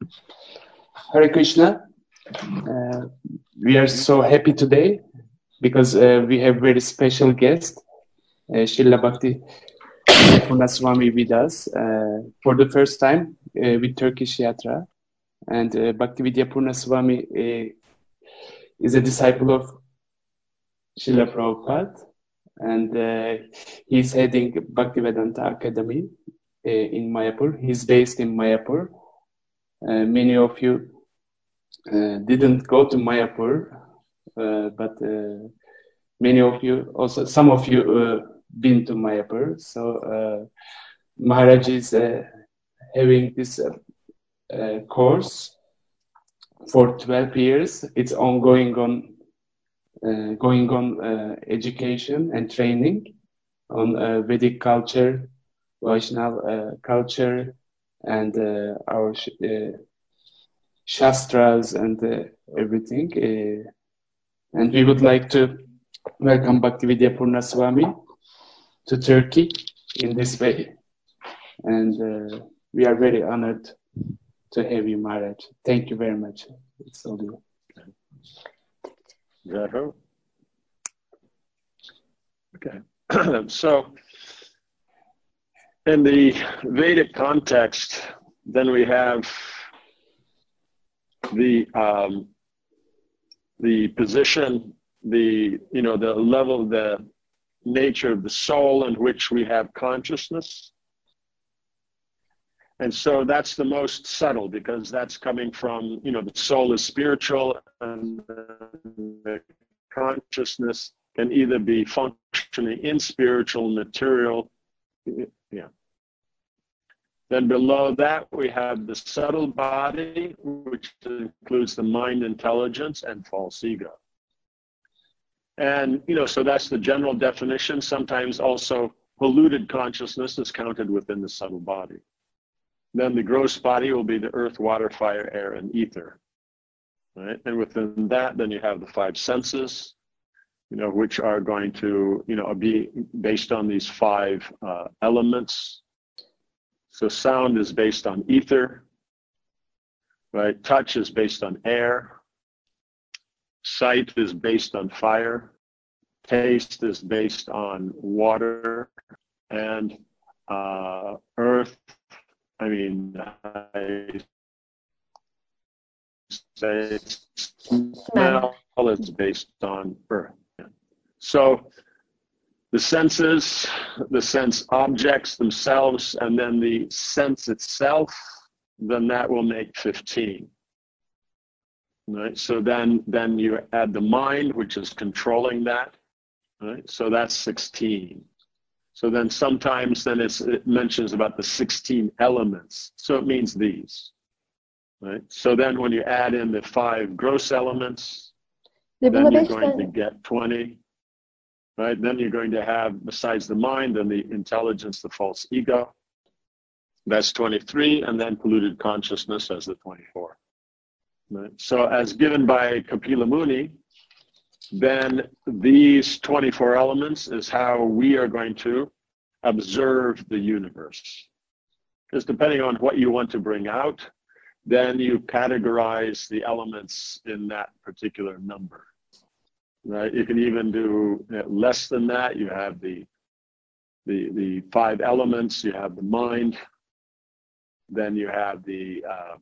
Hare Krishna. We are so happy today because we have very special guest, Srila Bhakti Purna Swami with us for the first time with Turkish Yatra. And Bhakti Vidya Purna Swami is a disciple of Srila Prabhupada, and he's heading Bhaktivedanta Academy in Mayapur. He's based in Mayapur. Many of you didn't go to Mayapur, but many of you, also some of you been to Mayapur. So Maharaj is having this course for 12 years. It's ongoing on education and training on Vedic culture, Vaishnava culture, and our Shastras and everything. And we would like to welcome Bhaktivedanta Purna Swami to Turkey in this way. And we are very honored to have you, Maharaj. Thank you very much. It's all you. Okay. So, in the Vedic context, then we have the position, the level, the nature of the soul in which we have consciousness. And so that's the most subtle, because that's coming from, the soul is spiritual, and the consciousness can either be functioning in spiritual, material, Then below that, we have the subtle body, which includes the mind, intelligence, and false ego. And, so that's the general definition. Sometimes also polluted consciousness is counted within the subtle body. Then the gross body will be the earth, water, fire, air, and ether. Right? And within that, then you have the five senses, which are going to, be based on these five elements. So sound is based on ether, right? Touch is based on air. Sight is based on fire. Taste is based on water. And earth, I say smell is based on earth. So the senses, the sense objects themselves, and then the sense itself, then that will make 15. Right? So then you add the mind, which is controlling that. Right? So that's 16. So then sometimes it mentions about the 16 elements. So it means these. Right? So then when you add in the 5 gross elements, then you're going to get 20. Right? Then you're going to have, besides the mind and the intelligence, the false ego. That's 23, and then polluted consciousness as the 24. Right? So as given by Kapila Muni, then these 24 elements is how we are going to observe the universe. Because depending on what you want to bring out, then you categorize the elements in that particular number. Right? You can even do less than that. You have the 5 elements. You have the mind. Then you have the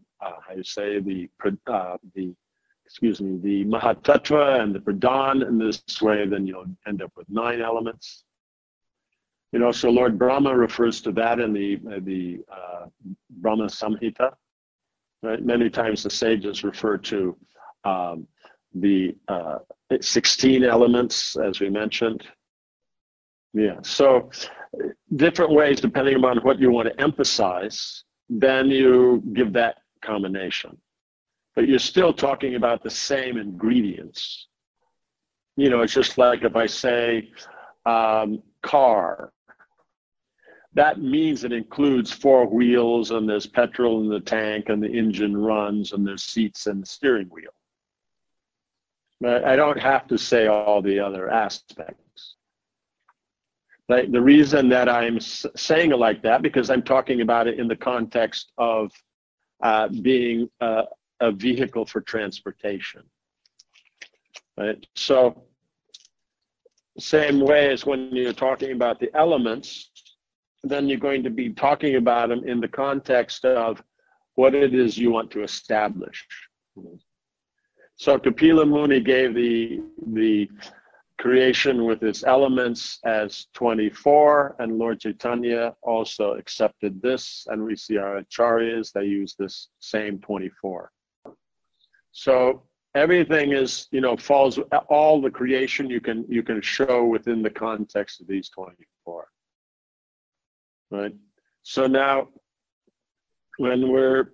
Mahatattva and the Pradhan. In this way, then you'll end up with 9 elements. So Lord Brahma refers to that in the Brahma Samhita. Right? Many times the sages refer to the 16 elements, as we mentioned. Yeah, so different ways, depending upon what you want to emphasize, then you give that combination. But you're still talking about the same ingredients. It's just like if I say car, that means it includes 4 wheels, and there's petrol in the tank, and the engine runs, and there's seats and the steering wheel. But I don't have to say all the other aspects. Right? The reason that I'm saying it like that, because I'm talking about it in the context of being a vehicle for transportation. Right? So, same way as when you're talking about the elements, then you're going to be talking about them in the context of what it is you want to establish. So Kapila Muni gave the creation with its elements as 24, and Lord Chaitanya also accepted this, and we see our acharyas, they use this same 24. So everything is, falls, all the creation you can show within the context of these 24. Right? So now, when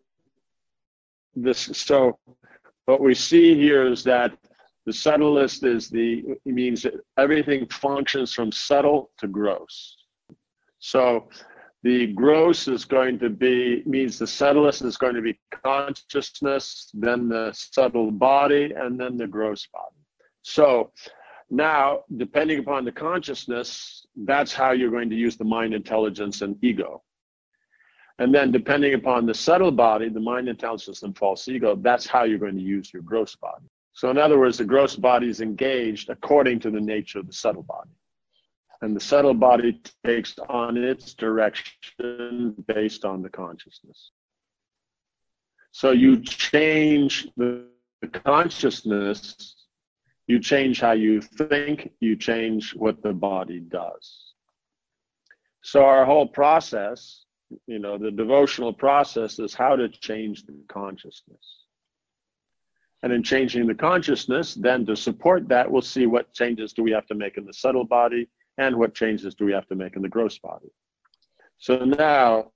so what we see here is that the subtlest means that everything functions from subtle to gross. So the gross is going to means the subtlest is going to be consciousness, then the subtle body, and then the gross body. So now, depending upon the consciousness, that's how you're going to use the mind, intelligence, and ego. And then depending upon the subtle body, the mind, intelligence, and false ego, that's how you're going to use your gross body. So in other words, the gross body is engaged according to the nature of the subtle body. And the subtle body takes on its direction based on the consciousness. So you change the consciousness, you change how you think, you change what the body does. So our whole process, the devotional process, is how to change the consciousness. And in changing the consciousness, then to support that, we'll see what changes do we have to make in the subtle body and what changes do we have to make in the gross body. So now,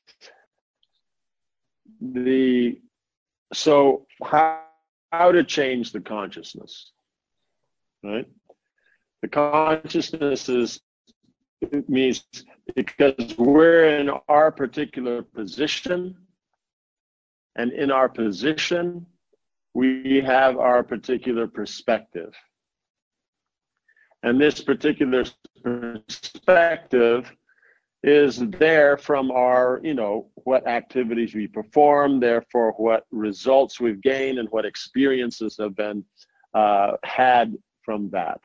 how to change the consciousness, right? The consciousness means because we're in our particular position, and in our position, we have our particular perspective. And this particular perspective is there from our, what activities we perform, therefore what results we've gained and what experiences have been had from that.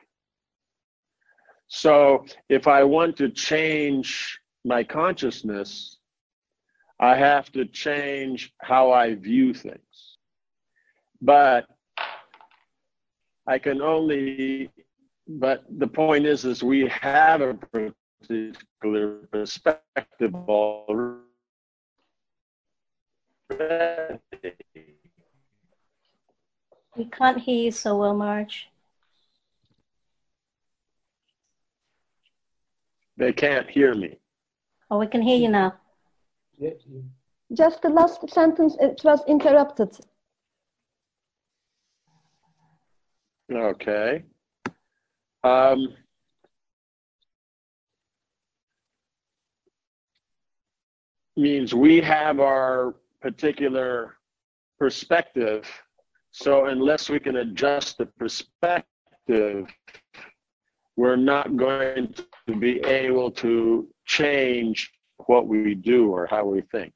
So if I want to change my consciousness, I have to change how I view things. But the point is we have a particular perspective already. We can't hear you so well, Marge. They can't hear me. Oh, we can hear you now. Just the last sentence, it was interrupted. Okay. Means we have our particular perspective, so unless we can adjust the perspective, we're not going to be able to change what we do or how we think.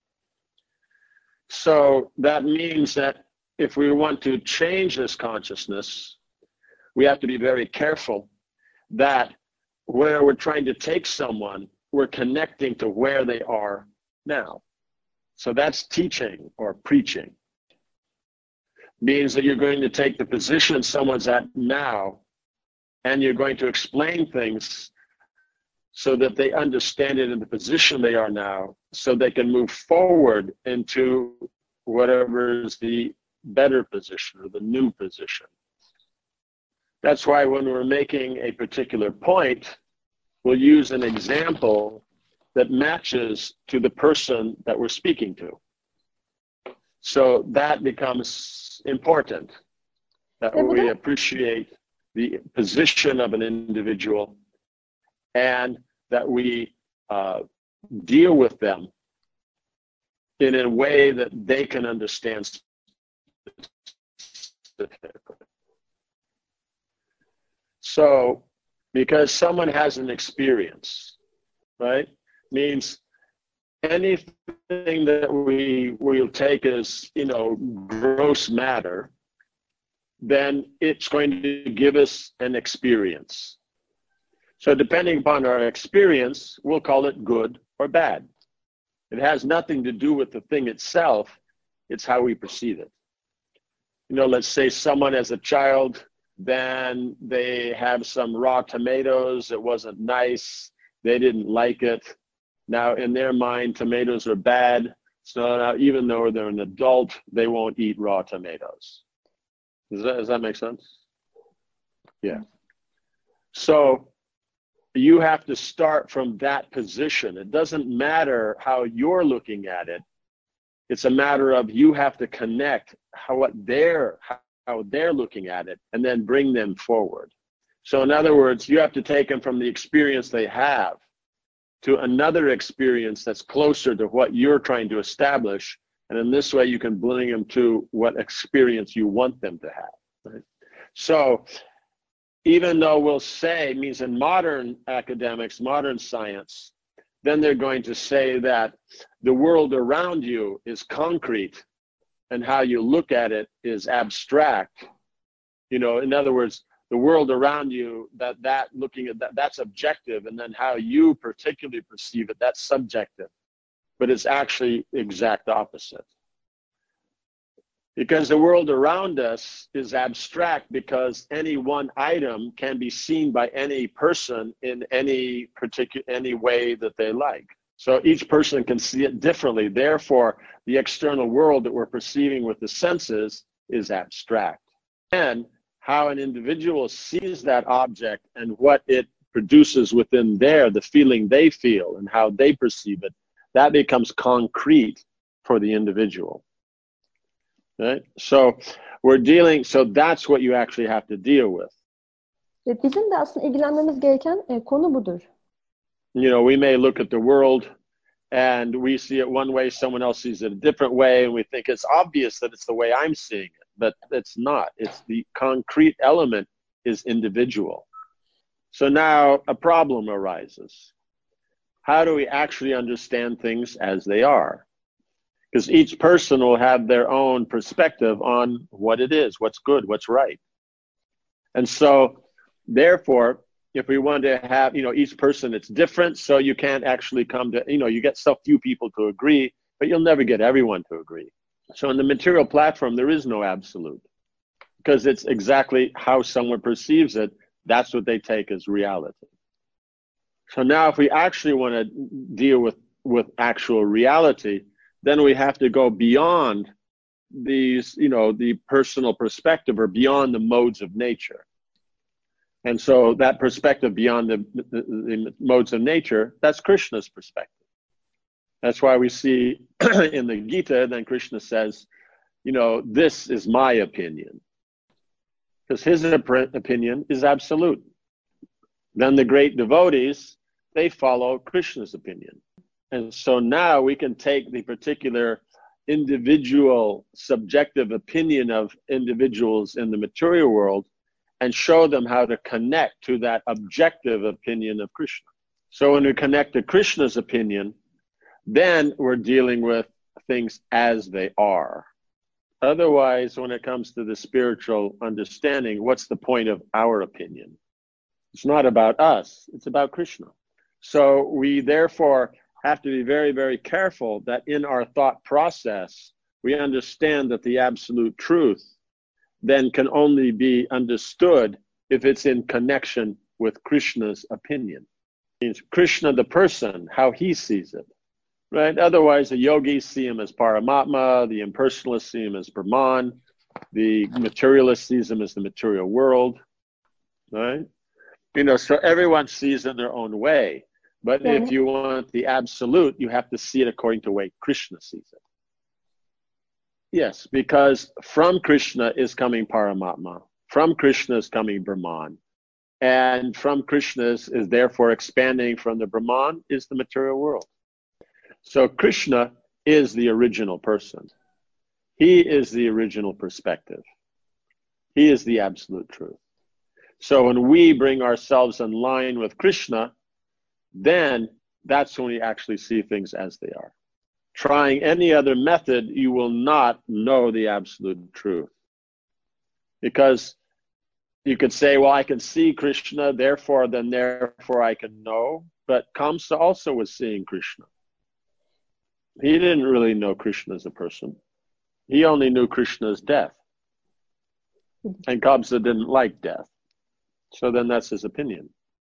So that means that if we want to change this consciousness, we have to be very careful that where we're trying to take someone, we're connecting to where they are now. So that's teaching or preaching. Means that you're going to take the position someone's at now, and you're going to explain things so that they understand it in the position they are now, so they can move forward into whatever is the better position or the new position. That's why when we're making a particular point, we'll use an example that matches to the person that we're speaking to. So that becomes important, that we appreciate the position of an individual and that we deal with them in a way that they can understand specifically. So, because someone has an experience, right, means anything that we will take as, gross matter, then it's going to give us an experience. So depending upon our experience, we'll call it good or bad. It has nothing to do with the thing itself. It's how we perceive it. Let's say someone as a child, then they have some raw tomatoes. It wasn't nice. They didn't like it. Now, in their mind, tomatoes are bad. So now, even though they're an adult, they won't eat raw tomatoes. Does that make sense? Yeah. So you have to start from that position. It doesn't matter how you're looking at it. It's a matter of you have to connect how they're looking at it and then bring them forward. So in other words, you have to take them from the experience they have to another experience that's closer to what you're trying to establish. And in this way, you can bring them to what experience you want them to have. Right? So even though we'll say, means in modern academics, modern science, then they're going to say that the world around you is concrete and how you look at it is abstract. In other words, the world around you, looking at that's objective, and then how you particularly perceive it, that's subjective. But it's actually the exact opposite. Because the world around us is abstract because any one item can be seen by any person in any way that they like. So each person can see it differently. Therefore, the external world that we're perceiving with the senses is abstract. And how an individual sees that object and what it produces within the feeling they feel and how they perceive it, that becomes concrete for the individual. Right? So that's what you actually have to deal with. Bizim de aslında ilgilenmemiz gereken konu budur. We may look at the world and we see it one way, someone else sees it a different way, and we think it's obvious that it's the way I'm seeing it, but it's not. It's the concrete element is individual. So now a problem arises. How do we actually understand things as they are? Because each person will have their own perspective on what it is, what's good, what's right. And so, therefore, if we want to have, each person, it's different, so you can't actually come to, you get so few people to agree, but you'll never get everyone to agree. So in the material platform, there is no absolute, because it's exactly how someone perceives it. That's what they take as reality. So now if we actually want to deal with actual reality, then we have to go beyond these, the personal perspective or beyond the modes of nature. And so that perspective beyond the modes of nature, that's Krishna's perspective. That's why we see in the Gita, then Krishna says, this is my opinion. Because his opinion is absolute. Then the great devotees, they follow Krishna's opinion. And so now we can take the particular individual subjective opinion of individuals in the material world and show them how to connect to that objective opinion of Krishna. So when we connect to Krishna's opinion, then we're dealing with things as they are. Otherwise, when it comes to the spiritual understanding, what's the point of our opinion? It's not about us, it's about Krishna. So we therefore have to be very, very careful that in our thought process, we understand that the absolute truth then can only be understood if it's in connection with Krishna's opinion. It means Krishna, the person, how he sees it, right? Otherwise, the yogis see him as Paramatma, the impersonalists see him as Brahman, the materialist sees him as the material world, right? So everyone sees it in their own way. But if you want the absolute, you have to see it according to the way Krishna sees it. Yes, because from Krishna is coming Paramatma. From Krishna is coming Brahman. And from Krishna is therefore expanding from the Brahman is the material world. So Krishna is the original person. He is the original perspective. He is the absolute truth. So when we bring ourselves in line with Krishna, then that's when you actually see things as they are. Trying any other method, you will not know the absolute truth. Because you could say, well, I can see Krishna, therefore I can know. But Kamsa also was seeing Krishna. He didn't really know Krishna as a person. He only knew Krishna's death. And Kamsa didn't like death. So then that's his opinion.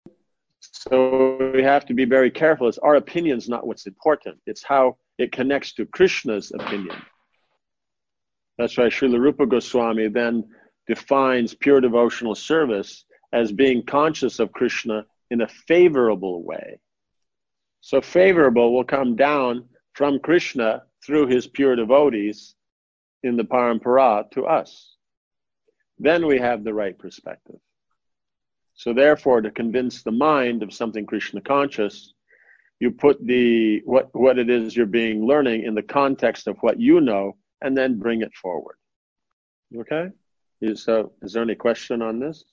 So we have to be very careful. It's our opinion's not what's important. It's how it connects to Krishna's opinion. That's why Srila Rupa Goswami then defines pure devotional service as being conscious of Krishna in a favorable way. So favorable will come down from Krishna through his pure devotees in the parampara to us. Then we have the right perspective. So therefore, to convince the mind of something Krishna conscious, you put what it is you're being learning in the context of what you know, and then bring it forward. Okay? So is there any question on this?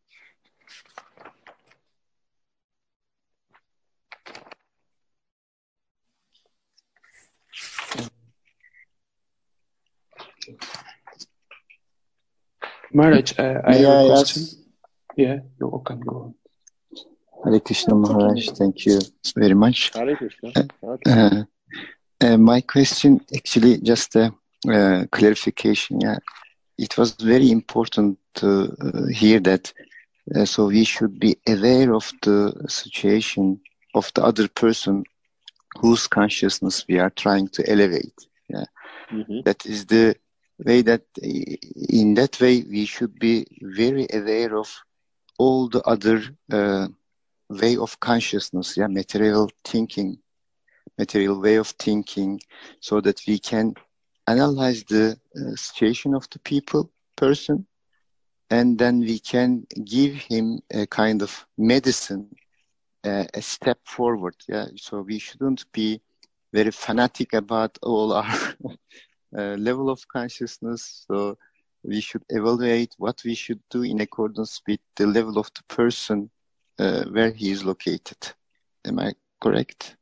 Maharaj, I have a question. Yeah, you can go on. Hare Krishna Maharaj, thank you very much. Hare Krishna. Okay. My question, actually, just a clarification. Yeah, it was very important to hear that. So we should be aware of the situation of the other person whose consciousness we are trying to elevate. Yeah, That is the way that, in that way, we should be very aware of all the other way of consciousness, yeah, material way of thinking, so that we can analyze the situation of the person, and then we can give him a kind of medicine, a step forward. Yeah, so we shouldn't be very fanatic about all our level of consciousness. So we should evaluate what we should do in accordance with the level of the person where he is located. Am I correct?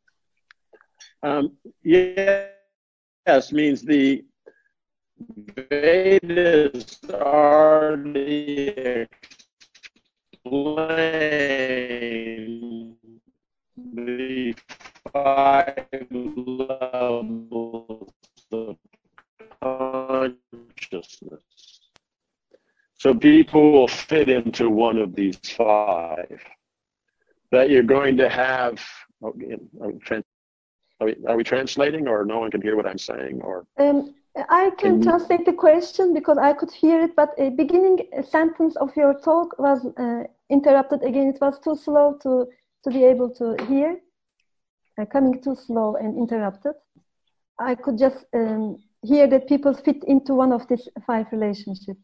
Yes, means the Vedas already explain the 5 levels of consciousness. So people will fit into one of these 5. That you're going to have. Are we translating, or no one can hear what I'm saying? Or I can translate the question because I could hear it, but a beginning sentence of your talk was interrupted again. It was too slow to be able to hear, coming too slow and interrupted. I could just hear that people fit into one of these 5 relationships.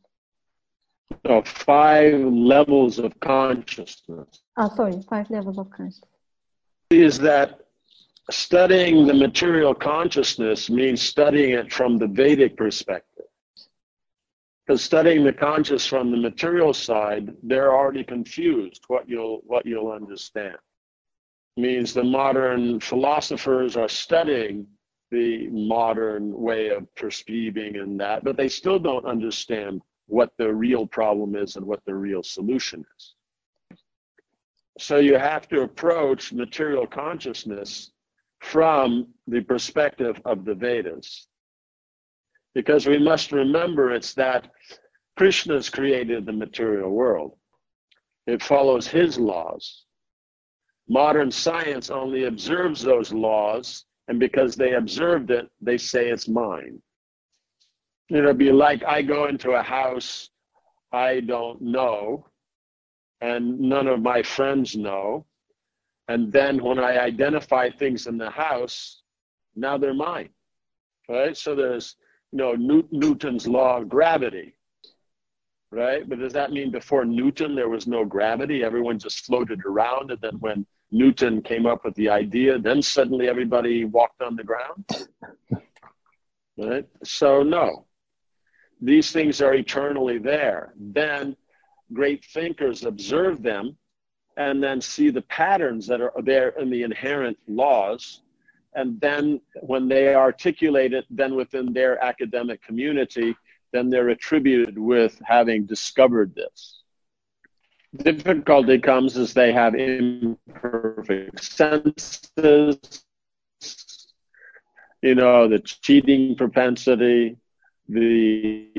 5 levels of consciousness. 5 levels of consciousness. Is that studying the material consciousness means studying it from the Vedic perspective. Because studying the conscious from the material side, they're already confused what you'll understand. It means the modern philosophers are studying the modern way of perceiving and that, but they still don't understand what the real problem is and what the real solution is. So you have to approach material consciousness from the perspective of the Vedas. Because we must remember it's that Krishna's created the material world. It follows his laws. Modern science only observes those laws, and because they observed it, they say it's mine. It'll be like I go into a house I don't know, and none of my friends know. And then when I identify things in the house, now they're mine, right? So there's, Newton's law of gravity, right? But does that mean before Newton, there was no gravity? Everyone just floated around. And then when Newton came up with the idea, then suddenly everybody walked on the ground, right? So no, these things are eternally there. Then great thinkers observe them, and then see the patterns that are there in the inherent laws. And then when they articulate it, then within their academic community, then they're attributed with having discovered this. Difficulty comes as they have imperfect senses, you know, the cheating propensity, they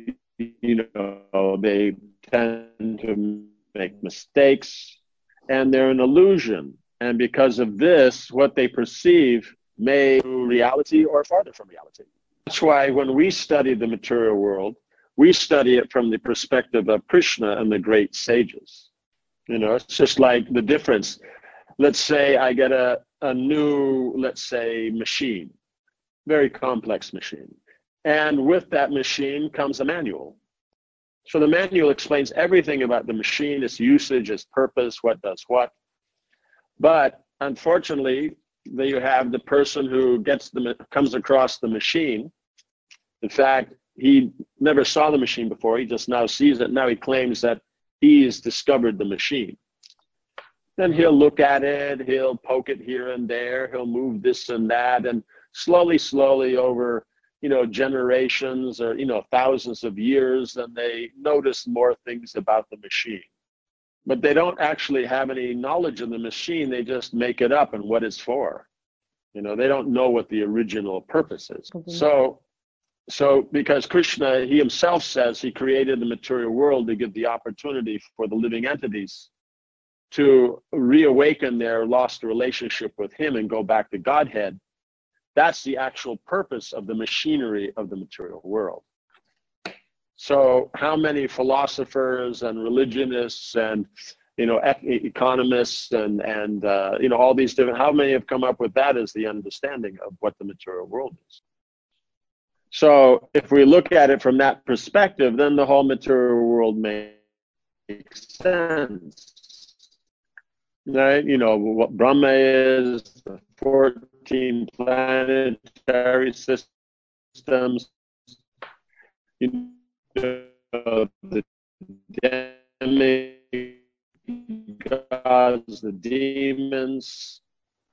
tend to make mistakes, and they're an illusion. And because of this, what they perceive may be reality or farther from reality. That's why when we study the material world, we study it from the perspective of Krishna and the great sages. You know, it's just like the difference. Let's say I get a new, let's say, machine, very complex machine. And with that machine comes a manual. So the manual explains everything about the machine, its usage, its purpose, what does what. But unfortunately, there you have the person who comes across the machine. In fact, he never saw the machine before. He just now sees it. Now he claims that he's discovered the machine. Then he'll look at it. He'll poke it here and there. He'll move this and that. And slowly over, generations or, thousands of years, then they notice more things about the machine. But they don't actually have any knowledge of the machine. They just make it up and what it's for. They don't know what the original purpose is. So because Krishna, he himself says he created the material world to give the opportunity for the living entities to reawaken their lost relationship with him and go back to Godhead. That's the actual purpose of the machinery of the material world. So how many philosophers and religionists and, economists and all these different, how many have come up with that as the understanding of what the material world is? So if we look at it from that perspective, then the whole material world makes sense. Right? What Brahma is, the 14 planetary systems, the demigods, the demons.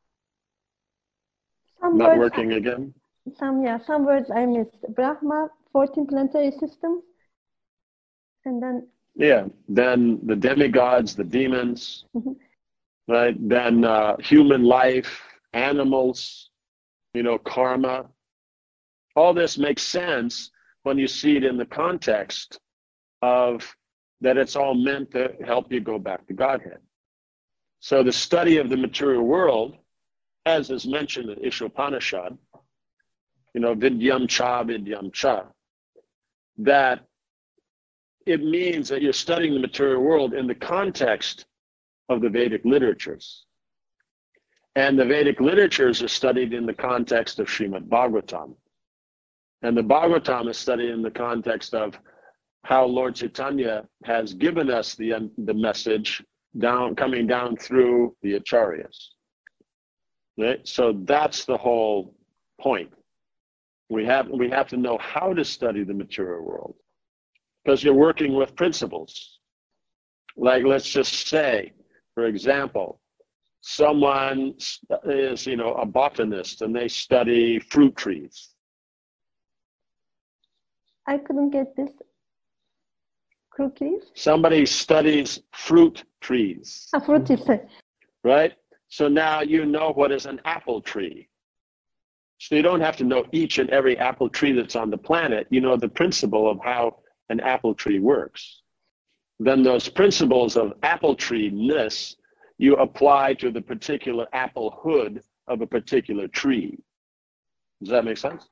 Not working again? Some words I missed. Brahma, 14 planetary systems, and then... Yeah, then the demigods, the demons, right? Then human life, animals, karma. All this makes sense when you see it in the context of that it's all meant to help you go back to Godhead. So the study of the material world, as is mentioned in Ishopanishad, vidyam cha, that it means that you're studying the material world in the context of the Vedic literatures. And the Vedic literatures are studied in the context of Srimad Bhagavatam. And the Bhagavatam is studied in the context of how Lord Chaitanya has given us the message coming down through the Acharyas. Right? So that's the whole point. We have to know how to study the material world, because you're working with principles. Like, let's just say, for example, someone is, a botanist and they study fruit trees. I couldn't get this. Cookies? Somebody studies fruit trees. Fruit trees. Right? So now you know what is an apple tree. So you don't have to know each and every apple tree that's on the planet. You know the principle of how an apple tree works. Then those principles of apple tree-ness you apply to the particular apple hood of a particular tree. Does that make sense?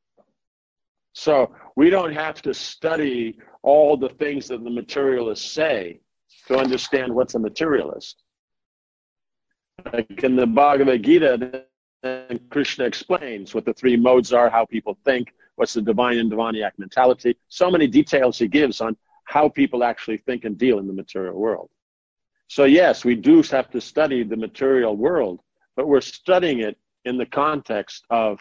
So we don't have to study all the things that the materialists say to understand what's a materialist. Like in the Bhagavad Gita, Krishna explains what the three modes are, how people think, what's the divine and demoniac mentality. So many details he gives on how people actually think and deal in the material world. So yes, we do have to study the material world, but we're studying it in the context of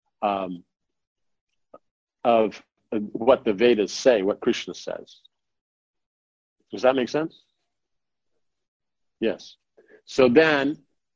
what the Vedas say, what Krishna says. Does that make sense? Yes. So then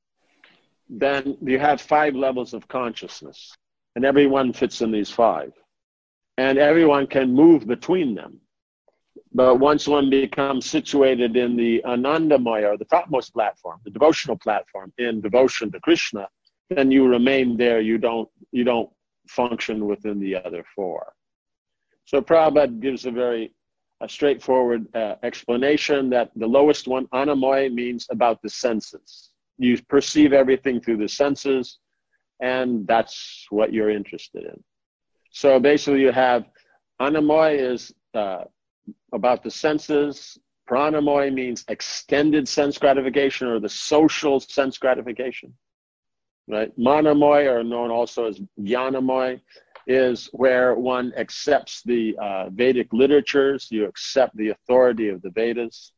you have 5 levels of consciousness, and everyone fits in these 5. And everyone can move between them. But once one becomes situated in the Anandamaya, or the topmost platform, the devotional platform, in devotion to Krishna, then you remain there. You don't function within the other 4. So Prabhupada gives a very straightforward explanation that the lowest one, Anamaya, means about the senses. You perceive everything through the senses, and that's what you're interested in. So basically you have Anamaya is about the senses. Pranamaya means extended sense gratification, or the social sense gratification. Right? Manamaya, or known also as Jnanamaya, is where one accepts the Vedic literatures. You accept the authority of the Vedas.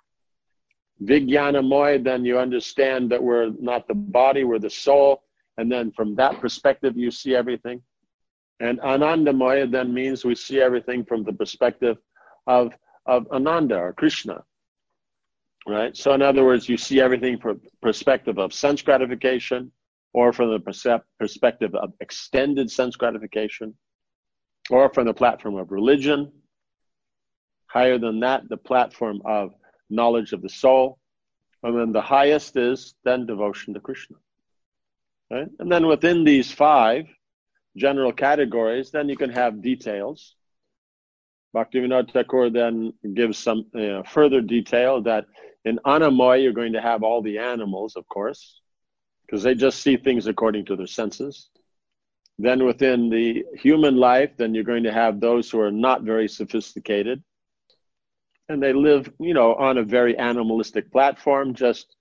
Vijnanamoy, then you understand that we're not the body, we're the soul. And then from that perspective, you see everything. And Anandamoya then means we see everything from the perspective of Ananda, or Krishna. Right? So in other words, you see everything from perspective of sense gratification, or from the perspective of extended sense gratification, or from the platform of religion. Higher than that, the platform of knowledge of the soul. And then the highest is then devotion to Krishna. Right? And then within these 5 general categories, then you can have details. Bhaktivinoda Thakur then gives some further detail that in Anamaya, you're going to have all the animals, of course, because they just see things according to their senses. Then within the human life, then you're going to have those who are not very sophisticated, and they live, on a very animalistic platform, just,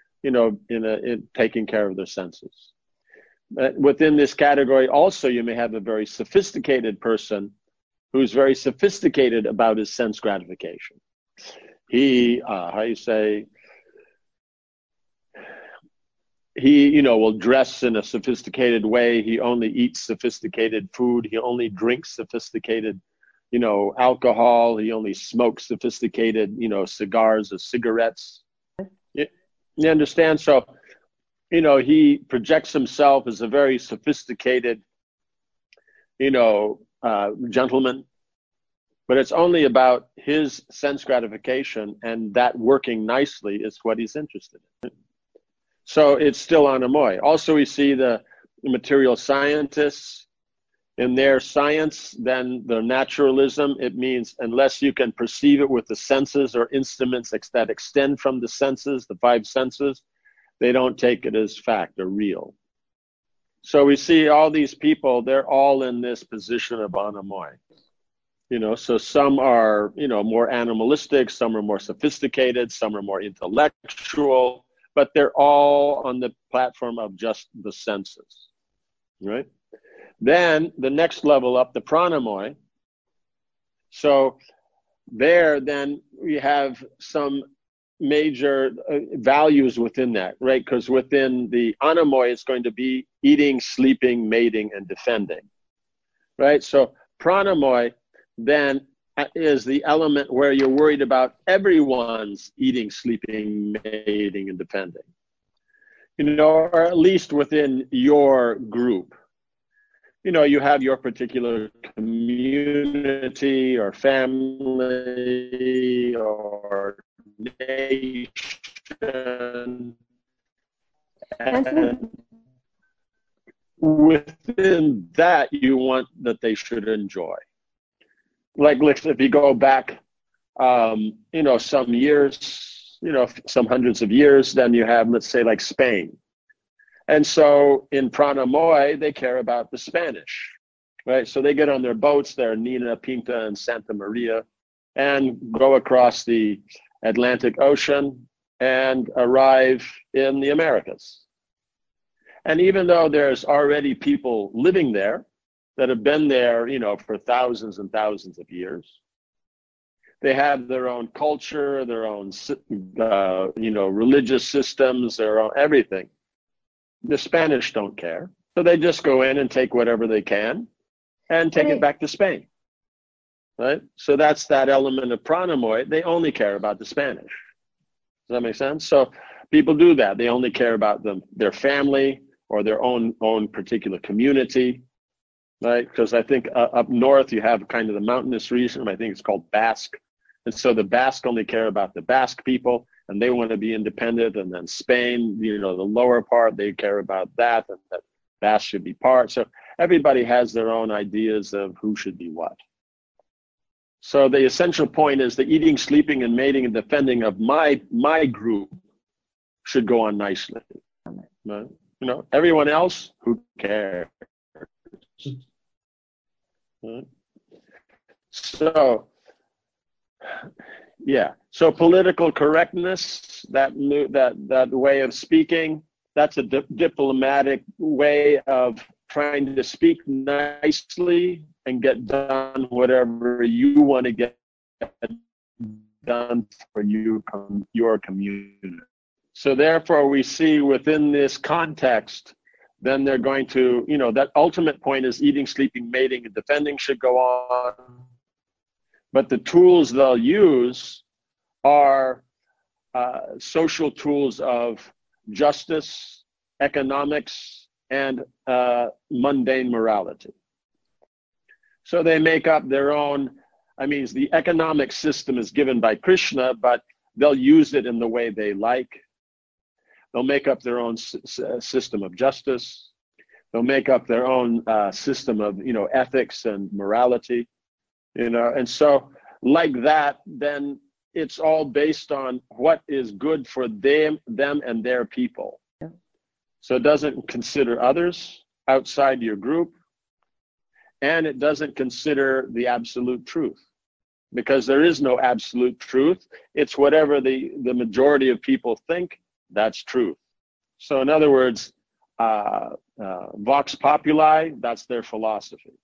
in taking care of their senses. Within this category, also, you may have a very sophisticated person who's very sophisticated about his sense gratification. He, he, will dress in a sophisticated way. He only eats sophisticated food. He only drinks sophisticated, alcohol. He only smokes sophisticated, cigars or cigarettes. You understand? So, he projects himself as a very sophisticated, gentleman. But it's only about his sense gratification, and that working nicely is what he's interested in. So it's still Anamaya. Also, we see the material scientists in their science, then the naturalism. It means unless you can perceive it with the senses or instruments that extend from the senses, the 5 senses, they don't take it as fact or real. So we see all these people, they're all in this position of Anamaya. So some are, more animalistic, some are more sophisticated, some are more intellectual, but they're all on the platform of just the senses, right? Then the next level up, the Pranamaya. So there, then we have some major values within that, right? Because within the Anamaya, it's going to be eating, sleeping, mating, and defending, right? So Pranamaya then is the element where you're worried about everyone's eating, sleeping, mating, and defending, or at least within your group. You have your particular community or family or nation. And within that, you want that they should enjoy. Like if you go back, some years, some hundreds of years, then you have, let's say, like Spain. And so in Pranamaya, they care about the Spanish, right? So they get on their boats there, Nina, Pinta, and Santa Maria, and go across the Atlantic Ocean and arrive in the Americas. And even though there's already people living there that have been there, for thousands and thousands of years, they have their own culture, their own, religious systems, their own everything. The Spanish don't care. So they just go in and take whatever they can and take it back to Spain, right? So that's that element of Pranamaya. They only care about the Spanish. that make sense? So people do that. They only care about their family or their own particular community, right? Because I think up north you have kind of the mountainous region. I think it's called Basque. And so the Basque only care about the Basque people, and they want to be independent. And then Spain, the lower part, they care about that, and that Basque should be part. So everybody has their own ideas of who should be what. So the essential point is the eating, sleeping, and mating and defending of my group should go on nicely. Right? Everyone else, who cares? Right? So, yeah. So political correctness, that way of speaking, that's a diplomatic way of trying to speak nicely and get done whatever you want to get done for your community. So therefore, we see within this context, then they're going to, that ultimate point is eating, sleeping, mating, and defending should go on. But the tools they'll use are social tools of justice, economics, and mundane morality. So they make up their own, the economic system is given by Krishna, but they'll use it in the way they like. They'll make up their own system of justice. They'll make up their own system of, ethics and morality, and so like that, then it's all based on what is good for them and their people. Yeah. So it doesn't consider others outside your group, and it doesn't consider the absolute truth, because there is no absolute truth. It's whatever the majority of people think, that's truth. So in other words, vox populi, that's their philosophy.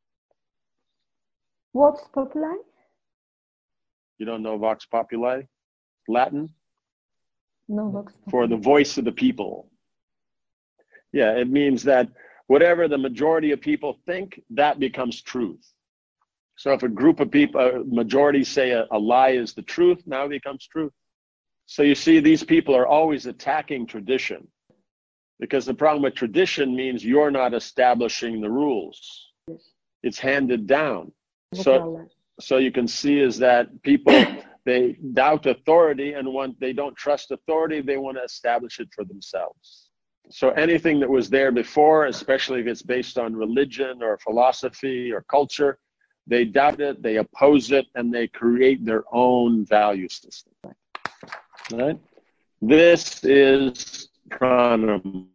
Vox populi? You don't know vox populi? Latin? No, vox populi. For the voice of the people. Yeah, it means that whatever the majority of people think, that becomes truth. So if a group of people, a majority say a lie is the truth, now it becomes truth. So you see, these people are always attacking tradition, because the problem with tradition means you're not establishing the rules. Yes. It's handed down. So you can see is that people, they doubt authority, and when they don't trust authority, they want to establish it for themselves. So anything that was there before, especially if it's based on religion or philosophy or culture, they doubt it, they oppose it, and they create their own value system. Right? This is pranamoi.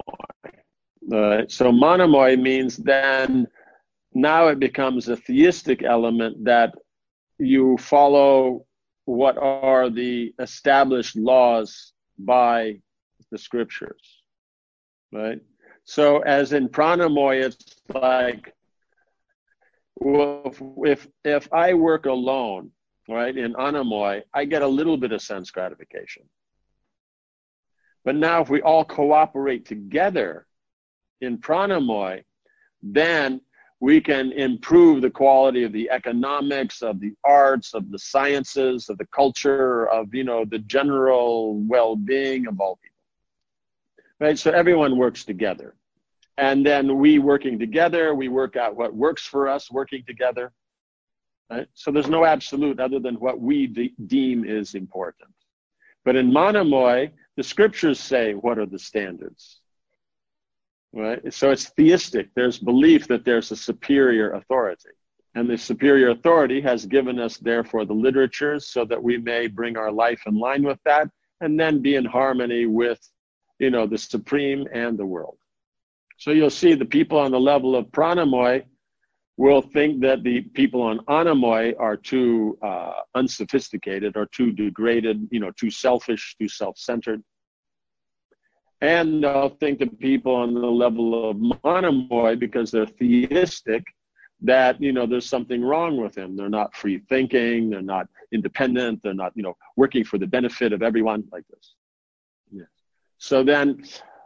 So monomoi means then now it becomes a theistic element that you follow what are the established laws by the scriptures. Right? So as in pranamoi, it's like, well, if I work alone, right, in anamoi, I get a little bit of sense gratification. But now if we all cooperate together in pranamoi, then we can improve the quality of the economics, of the arts, of the sciences, of the culture, of, the general well-being of all people. Right? So everyone works together. And then we working together, we work out what works for us working together. Right? So there's no absolute other than what we deem is important. But in monomoi, the scriptures say what are the standards. Right? So it's theistic. There's belief that there's a superior authority. And the superior authority has given us, therefore, the literatures so that we may bring our life in line with that and then be in harmony with, the supreme and the world. So you'll see the people on the level of pranamoi will think that the people on anamoi are too unsophisticated or too degraded, too selfish, too self-centered. And they'll think the people on the level of monomoi, because they're theistic, that, there's something wrong with them. They're not free thinking, they're not independent, they're not, working for the benefit of everyone like this. Yeah. So then,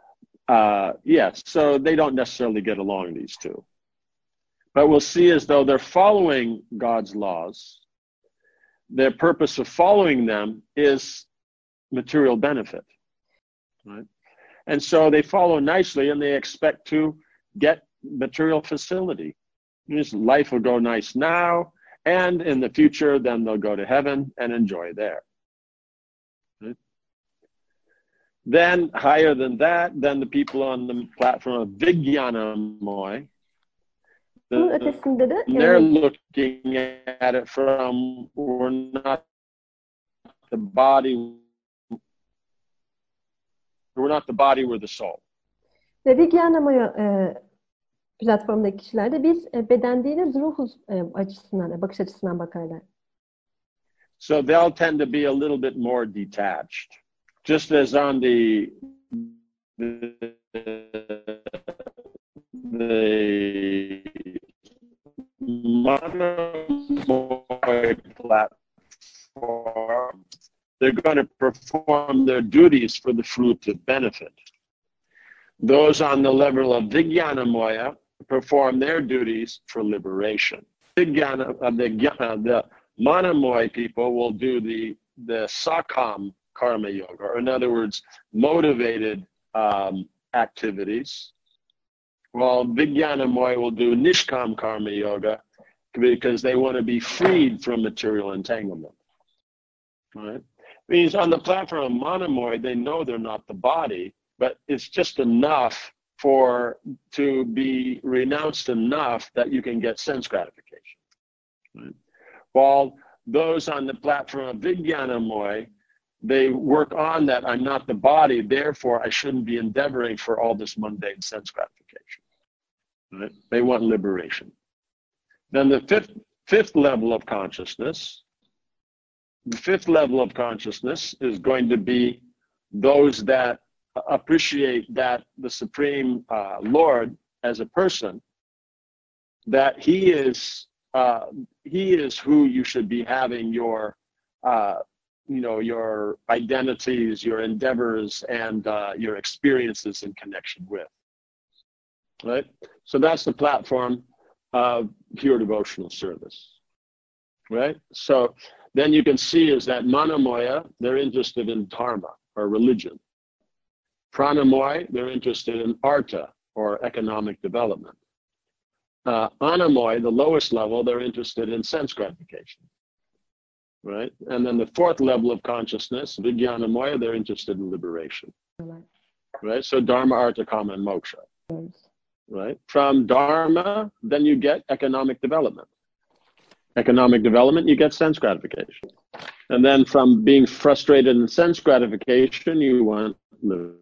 so they don't necessarily get along, these two. But we'll see as though they're following God's laws. Their purpose of following them is material benefit, right? And so they follow nicely and they expect to get material facility. This life will go nice now, and in the future, then they'll go to heaven and enjoy there. Right? Then, higher than that, then the people on the platform of Vijnanamoy, they're looking at it from, we're not the body, we're the soul. Ve Vijnanamoy platformdaki kişilerde biz beden değiliz, ruhuz açısından, bakış açısından bakarlar. So they'll tend to be a little bit more detached. Just as on the Monomoy platform, they're going to perform their duties for the fruit of benefit. Those on the level of Vijnanamoya perform their duties for liberation. The Monomoy people will do the Sakam Karma Yoga, or in other words, motivated activities, while Vijnanamoy will do Nishkam Karma Yoga because they want to be freed from material entanglement. Right? Means on the platform of Monomoy, they know they're not the body, but it's just enough to be renounced enough that you can get sense gratification. Right? While those on the platform of Vijnanamoy, they work on that I'm not the body, therefore I shouldn't be endeavoring for all this mundane sense gratification. Right? They want liberation. Then the fifth level of consciousness, is going to be those that appreciate that the Supreme Lord as a person, that he is who you should be having your your identities, your endeavors, and your experiences in connection with. Right? So that's the platform of pure devotional service. Right? So then you can see is that Monomoya, they're interested in dharma, or religion. Pranamoy, they're interested in artha, or economic development. Anamoy, the lowest level, they're interested in sense gratification. Right? And then the fourth level of consciousness, Vijnanamoya, they're interested in liberation. Right? So Dharma, Artha, Kama, and Moksha. Right? From Dharma, then you get economic development. Economic development, you get sense gratification. And then from being frustrated in sense gratification, you want liberation.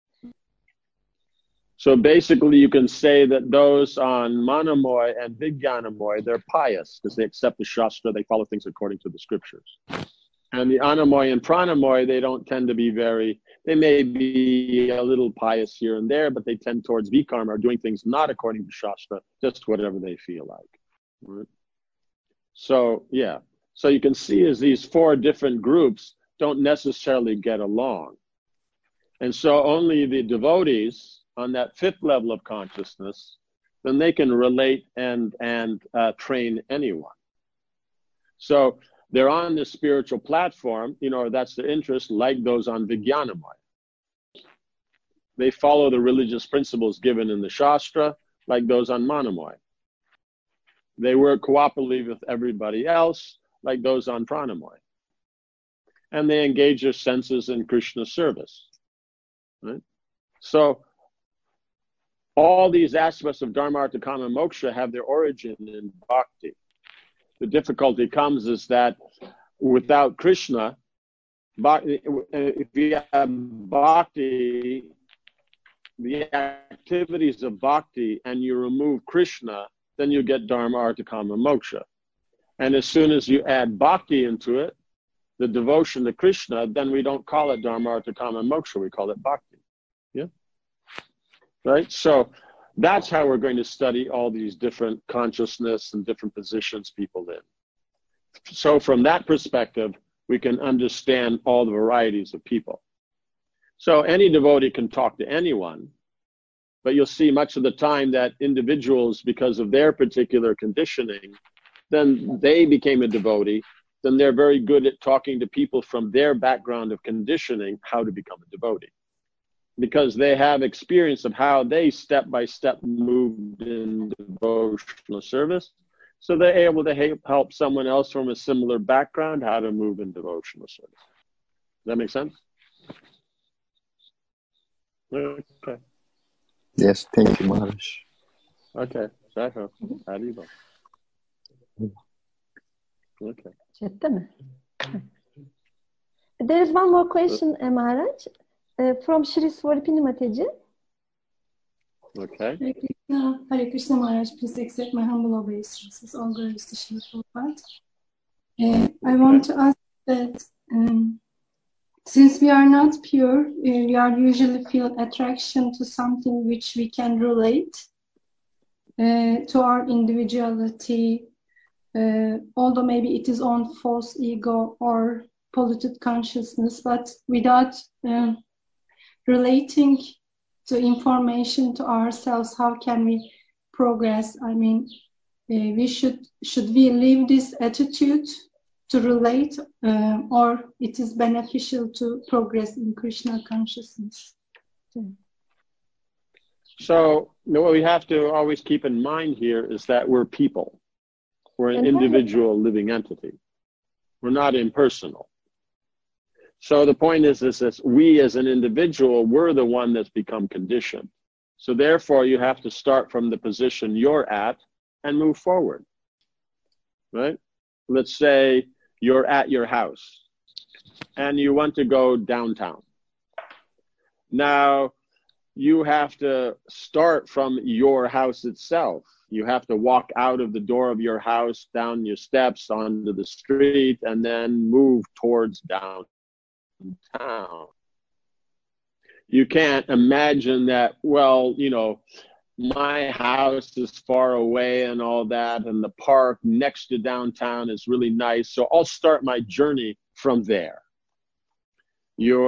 So basically, you can say that those on Monomoy and Vijnanamoy, they're pious because they accept the Shastra, they follow things according to the scriptures. And the Anamoy and Pranamoy, they don't tend to be they may be a little pious here and there, but they tend towards Vikarma, or doing things not according to Shastra, just whatever they feel like. Right? So, yeah. So you can see as these four different groups don't necessarily get along. And so only the devotees on that fifth level of consciousness, then they can relate and train anyone. So they're on the spiritual platform, that's their interest, like those on Vijnanamoy. They follow the religious principles given in the Shastra, like those on Monomoy. They work cooperatively with everybody else, like those on Pranamoy. And they engage their senses in Krishna service. Right? So all these aspects of Dharma, Artha, Kama, and Moksha have their origin in bhakti. The difficulty comes is that without Krishna, if you have bhakti, the activities of bhakti, and you remove Krishna, then you get Dharma, Artha, Kama, and Moksha. And as soon as you add bhakti into it, the devotion to Krishna, then we don't call it Dharma, Artha, Kama, and Moksha, we call it bhakti. Yeah? Right? So that's how we're going to study all these different consciousness and different positions people in. So from that perspective, we can understand all the varieties of people. So any devotee can talk to anyone, but you'll see much of the time that individuals, because of their particular conditioning, then they became a devotee, then they're very good at talking to people from their background of conditioning how to become a devotee. Because they have experience of how they step by step moved in devotional service. So they're able to help someone else from a similar background how to move in devotional service. Does that make sense? Okay. Yes, thank you, Maharaj. Okay. Saho. Haribo. Okay. Chatte mi? There is one more question, Maharaj, from Shri Swaripini Mataji. Okay. Hare Krishna Maharaj, please accept my humble obeisances. All glories to Srila Prabhupada. I want to ask that since we are not pure, we are usually feel attraction to something which we can relate to our individuality, although maybe it is on false ego or polluted consciousness, but without relating to information to ourselves, how can we progress? I mean, should we leave this attitude to relate, or it is beneficial to progress in Krishna consciousness? So what we have to always keep in mind here is that we're people. We're an individual living entity. We're not impersonal. So the point is that we as an individual, we're the one that's become conditioned. So therefore you have to start from the position you're at and move forward, right? Let's say you're at your house and you want to go downtown. Now you have to start from your house itself. You have to walk out of the door of your house, down your steps, onto the street, and then move towards downtown. You can't imagine that, well, you know, my house is far away and all that, and the park next to downtown is really nice, so I'll start my journey from there. You're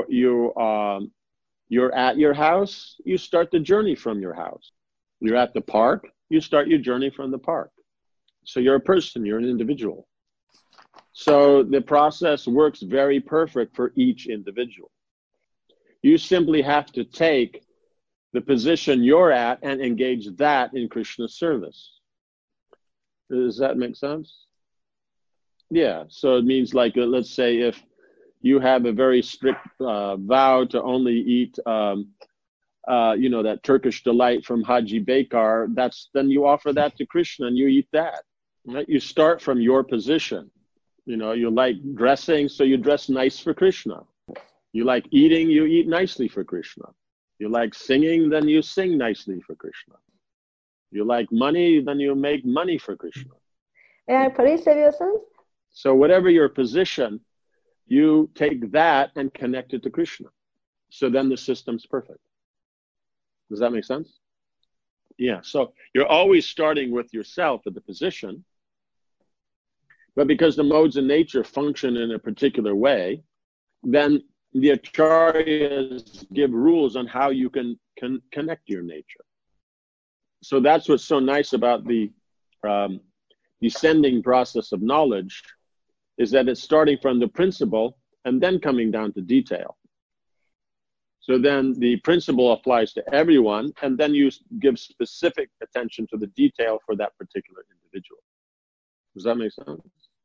at your house, you start the journey from your house. You're at the park, you start your journey from the park. So you're a person, you're an individual. So the process works very perfect for each individual. You simply have to take the position you're at and engage that in Krishna's service. Does that make sense? Yeah, so it means like, let's say if you have a very strict vow to only eat, you know, that Turkish delight from Haji Bekar, then you offer that to Krishna and you eat that. Right? You start from your position. You know, you like dressing, so you dress nice for Krishna. You like eating, you eat nicely for Krishna. You like singing, then you sing nicely for Krishna. You like money, then you make money for Krishna. Eğer parayı seviyorsanız, so whatever your position, you take that and connect it to Krishna. So then the system's perfect. Does that make sense? Yeah, so you're always starting with yourself at the position, but because the modes of nature function in a particular way, then the acharyas give rules on how you can connect your nature. So that's what's so nice about the descending process of knowledge, is that it's starting from the principle and then coming down to detail. So then the principle applies to everyone, and then you give specific attention to the detail for that particular individual. Does that make sense?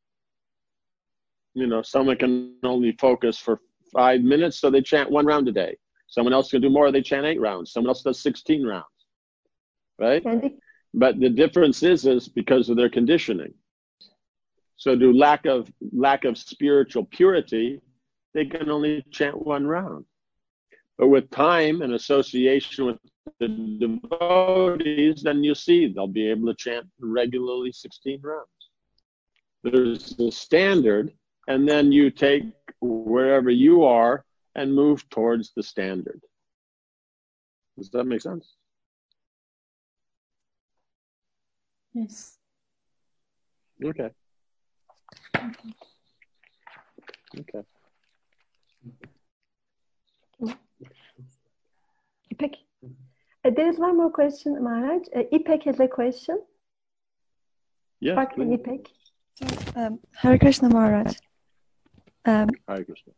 You know, someone can only focus for 5 minutes, so they chant 1 round a day. Someone else can do more, they chant 8 rounds. Someone else does 16 rounds, right? But the difference is because of their conditioning. So due lack of spiritual purity, they can only chant 1 round. But with time and association with the devotees, then you see they'll be able to chant regularly 16 rounds. There's a standard, and then you take wherever you are and move towards the standard. Does that make sense? Yes. Okay. Okay. Ipek. There is one more question, Maharaj. Ipek has a question. Yes, Bhakti please. Ipek. Hare Krishna Maharaj. Hare Krishna.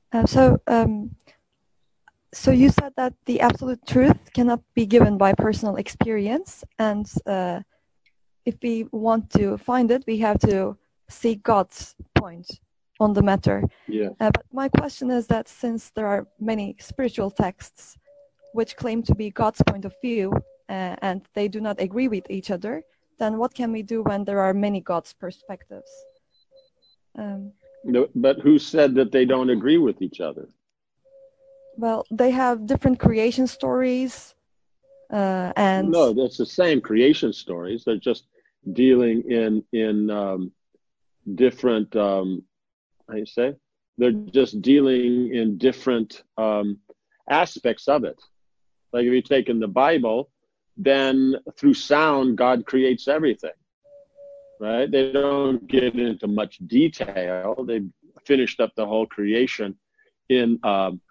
So you said that the absolute truth cannot be given by personal experience, and if we want to find it, we have to see God's point on the matter. Yeah. But my question is that since there are many spiritual texts which claim to be God's point of view, and they do not agree with each other, then what can we do when there are many God's perspectives? But who said that they don't agree with each other? Well, they have different creation stories, and no, that's the same creation stories. They're just dealing in different. How you say? They're just dealing in different aspects of it. Like if you take in the Bible, then through sound, God creates everything. Right? They don't get into much detail. They finished up the whole creation in 1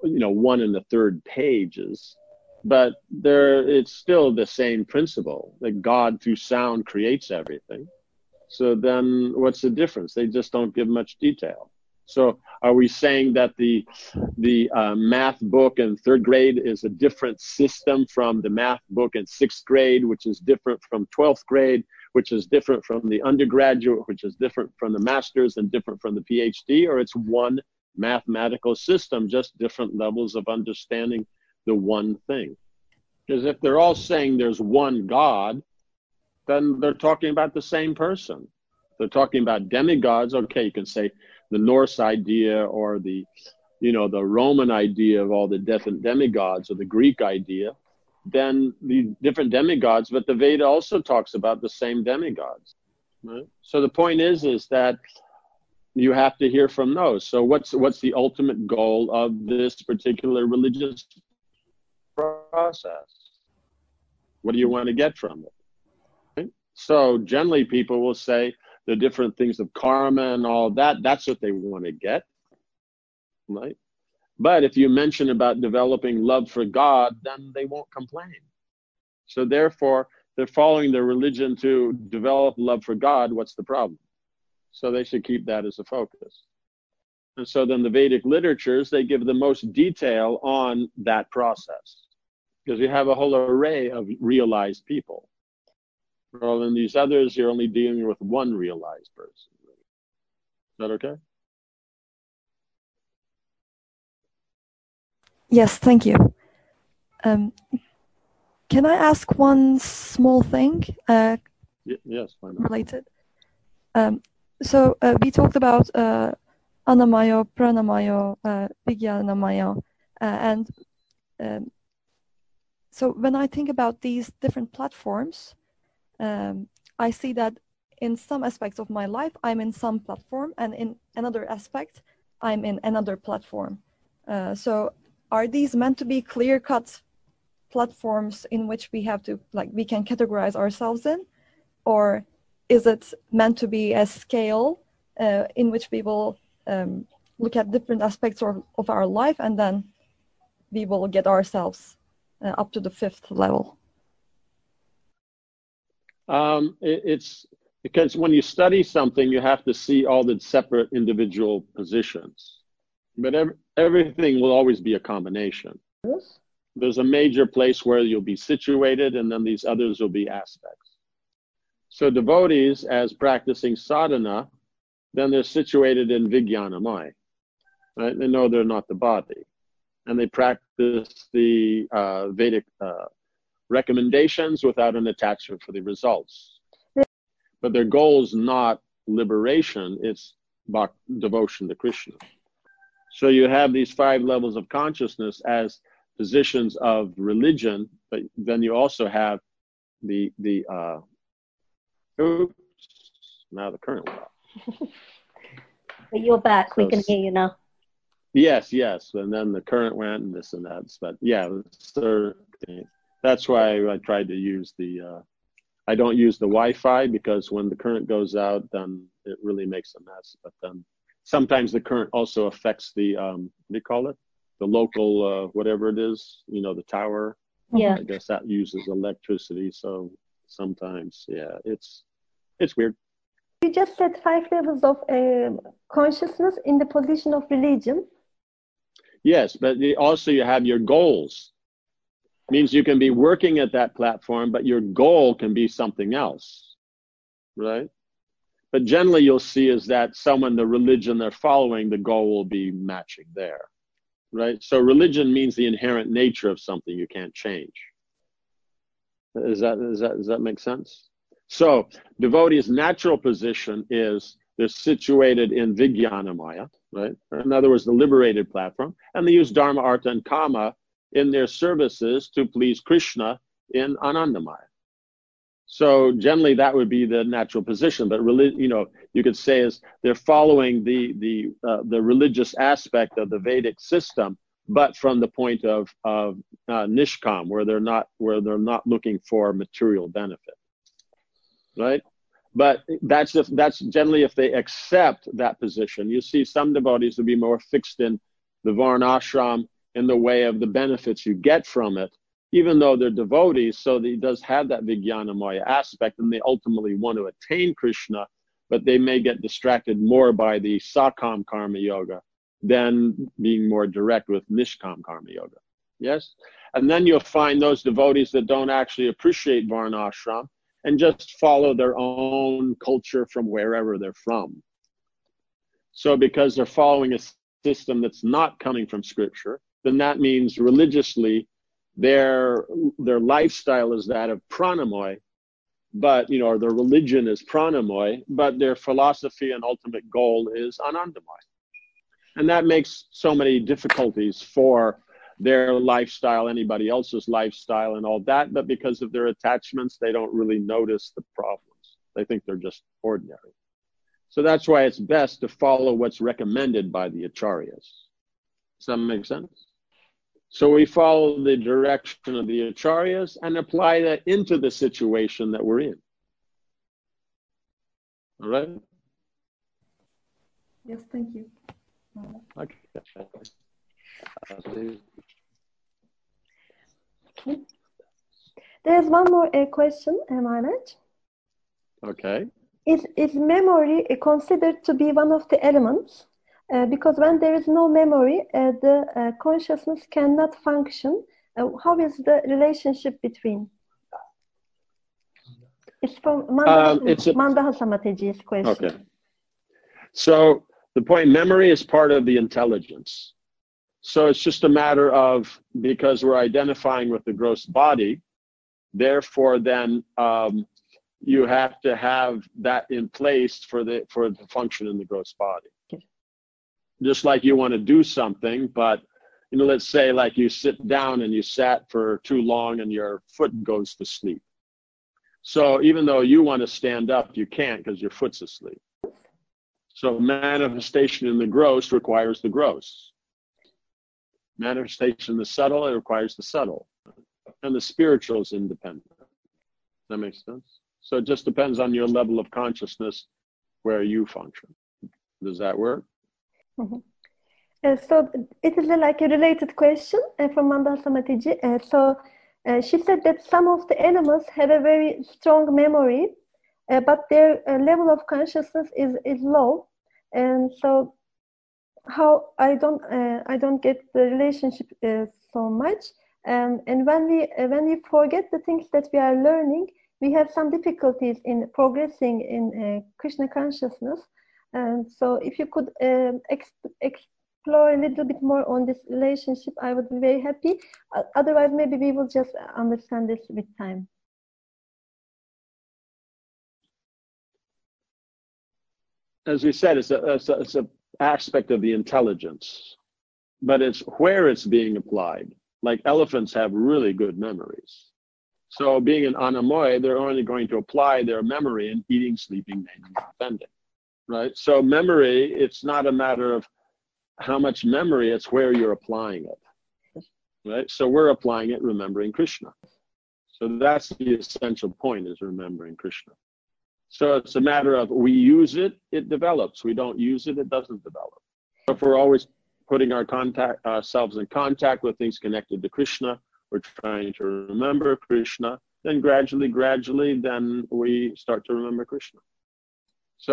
1/3 pages, but it's still the same principle that God through sound creates everything. So then what's the difference? They just don't give much detail. So are we saying that the math book in 3rd grade is a different system from the math book in 6th grade, which is different from 12th grade, which is different from the undergraduate, which is different from the master's and different from the PhD, or it's one mathematical system, just different levels of understanding the one thing? Because if they're all saying there's one God, then they're talking about the same person. They're talking about demigods. Okay, you can say the Norse idea or the Roman idea of all the different demigods, or the Greek idea, then the different demigods, but the Veda also talks about the same demigods. Right? So the point is that you have to hear from those. So what's the ultimate goal of this particular religious process? What do you want to get from it? Right? So generally people will say the different things of karma and all that, that's what they want to get. Right? But if you mention about developing love for God, then they won't complain. So therefore, they're following their religion to develop love for God. What's the problem? So they should keep that as a focus. And so then the Vedic literatures, they give the most detail on that process, because you have a whole array of realized people. Well, in these others, you're only dealing with one realized person. Is that okay? Yes, thank you. Can I ask one small thing? Yes, why not? Related. So we talked about Annamaya, Pranamaya, Vijnanamaya, and so when I think about these different platforms, I see that in some aspects of my life, I'm in some platform, and in another aspect, I'm in another platform. So are these meant to be clear-cut platforms in which we have to, we can categorize ourselves in? Or is it meant to be a scale in which we will look at different aspects of our life, and then we will get ourselves up to the 5th level? It's because when you study something, you have to see all the separate individual positions. But everything will always be a combination. Yes. There's a major place where you'll be situated, and then these others will be aspects. So devotees, as practicing sadhana, then they're situated in Vijnanamaya. Right? They know they're not the body. And they practice the Vedic recommendations without an attachment for the results. But their goal is not liberation, it's devotion to Krishna. So you have these 5 levels of consciousness as positions of religion, but then you also have the oops, now the current one. But you're back, we can hear you now. Yes, and then the current went and this and that. But yeah, that's why I tried to use I don't use the Wi-Fi, because when the current goes out, then it really makes a mess. But then sometimes the current also affects the, what do you call it? The local, whatever it is, the tower. Yeah. I guess that uses electricity. So sometimes, yeah, it's weird. You just said 5 levels of consciousness in the position of religion. Yes, but also you have your goals. Means you can be working at that platform, but your goal can be something else, right? But generally you'll see is that someone, the religion they're following, the goal will be matching there, right? So religion means the inherent nature of something you can't change. Does that make sense? So devotees' natural position is they're situated in Vijnanamaya, right? In other words, the liberated platform, and they use Dharma, Artha, and Kama in their services to please Krishna in Anandamaya. So generally that would be the natural position, but you could say is they're following the religious aspect of the Vedic system, but from the point of nishkam, where they're not looking for material benefit, right? But that's generally if they accept that position. You see some devotees would be more fixed in the varnashram in the way of the benefits you get from it, even though they're devotees, so that he does have that Vijnanamaya aspect, and they ultimately want to attain Krishna, but they may get distracted more by the Sakam Karma Yoga than being more direct with Nishkam Karma Yoga. Yes? And then you'll find those devotees that don't actually appreciate Varnashram and just follow their own culture from wherever they're from. So because they're following a system that's not coming from Scripture, then that means religiously their lifestyle is that of pranamoy, but or their religion is pranamoy, but their philosophy and ultimate goal is anandamoy. And that makes so many difficulties for their lifestyle, anybody else's lifestyle and all that, but because of their attachments, they don't really notice the problems. They think they're just ordinary. So that's why it's best to follow what's recommended by the acharyas. Does that make sense? So we follow the direction of the acharyas and apply that into the situation that we're in. All right? Yes, thank you. Okay. There's one more question, Maharaj. Okay. Is memory considered to be one of the elements? Because when there is no memory, the consciousness cannot function. How is the relationship between? It's from Mandaha Samateji's question. Okay. So the point, memory is part of the intelligence. So it's just a matter of, because we're identifying with the gross body, therefore then you have to have that in place for the function in the gross body. Just like you want to do something, but let's say like you sit down and you sat for too long and your foot goes to sleep. So even though you want to stand up, you can't because your foot's asleep. So manifestation in the gross requires the gross. Manifestation in the subtle, it requires the subtle. And the spiritual is independent. That makes sense? So it just depends on your level of consciousness where you function. Does that work? Mm-hmm. So it is like a related question from Mandaha Samateji. She said that some of the animals have a very strong memory, but their level of consciousness is low, and so how I don't get the relationship so much. And when we forget the things that we are learning, we have some difficulties in progressing in Krishna consciousness. And so if you could explore a little bit more on this relationship, I would be very happy. Otherwise, maybe we will just understand this with time. As we said, it's an aspect of the intelligence, but it's where it's being applied. Like elephants have really good memories. So being an anamoy, they're only going to apply their memory in eating, sleeping, mating, and defending. Right? So memory, it's not a matter of how much memory, it's where you're applying it. Right? So we're applying it remembering Krishna. So that's the essential point, is remembering Krishna. So it's a matter of we use it, it develops. We don't use it, it doesn't develop. So if we're always putting ourselves in contact with things connected to Krishna, we're trying to remember Krishna, then gradually, then we start to remember Krishna. So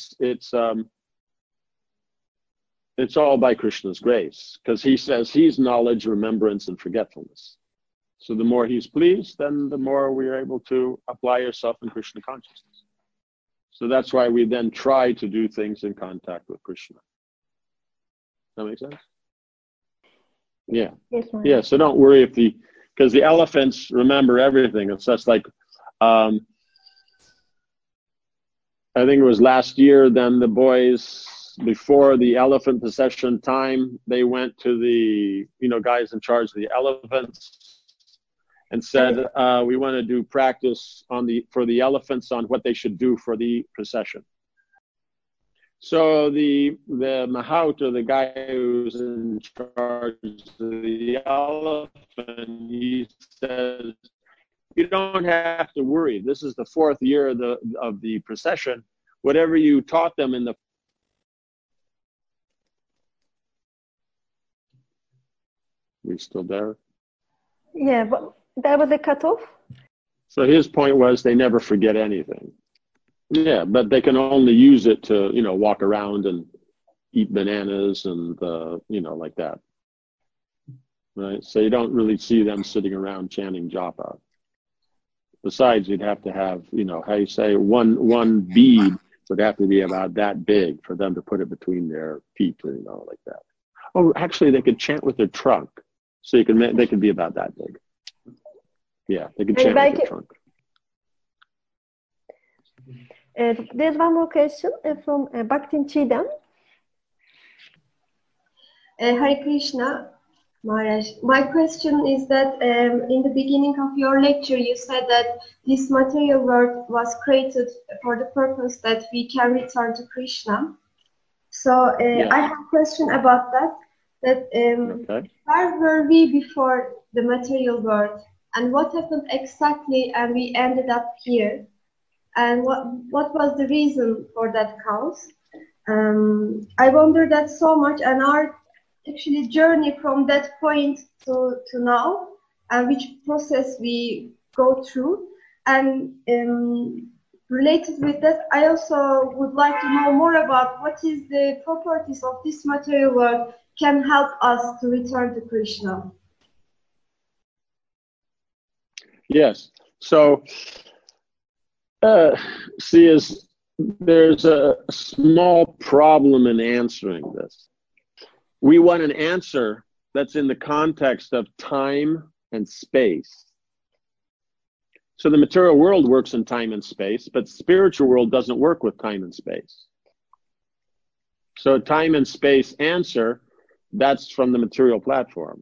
it's all by Krishna's grace, because he says he's knowledge, remembrance, and forgetfulness. So the more he's pleased, then the more we are able to apply ourselves in Krishna consciousness. So that's why we then try to do things in contact with Krishna. Does that make sense? Yeah. Yes, ma'am. Yeah, so don't worry because the elephants remember everything. It's just like, I think it was last year, then the boys, before the elephant procession time, they went to the, guys in charge of the elephants and said, we want to do practice for the elephants on what they should do for the procession. So the mahout, or the guy who's in charge of the elephant, he says, you don't have to worry. This is the 4th year of the procession. Whatever you taught them in the We still there? Yeah, but there was a cutoff. So his point was they never forget anything. Yeah, but they can only use it to, walk around and eat bananas and, like that. Right? So you don't really see them sitting around chanting japa. Besides, you'd have to have, how you say, one bead would have to be about that big for them to put it between their feet, like that. Oh, actually, they could chant with their trunk. So they could be about that big. Yeah, they could chant with their trunk. There's one more question from Bhaktin Chidam. Hare Krishna, Maharaj. My question is that in the beginning of your lecture, you said that this material world was created for the purpose that we can return to Krishna. So Yes. I have a question about that. Okay. Where were we before the material world? And what happened exactly and we ended up here? And what was the reason for that cause? I wonder that so much, and our actually journey from that point to now, and which process we go through. And related with that, I also would like to know more about what is the properties of this material world can help us to return to Krishna. Yes. So, there's a small problem in answering this. We want an answer that's in the context of time and space. So the material world works in time and space, but spiritual world doesn't work with time and space. So time and space answer, that's from the material platform.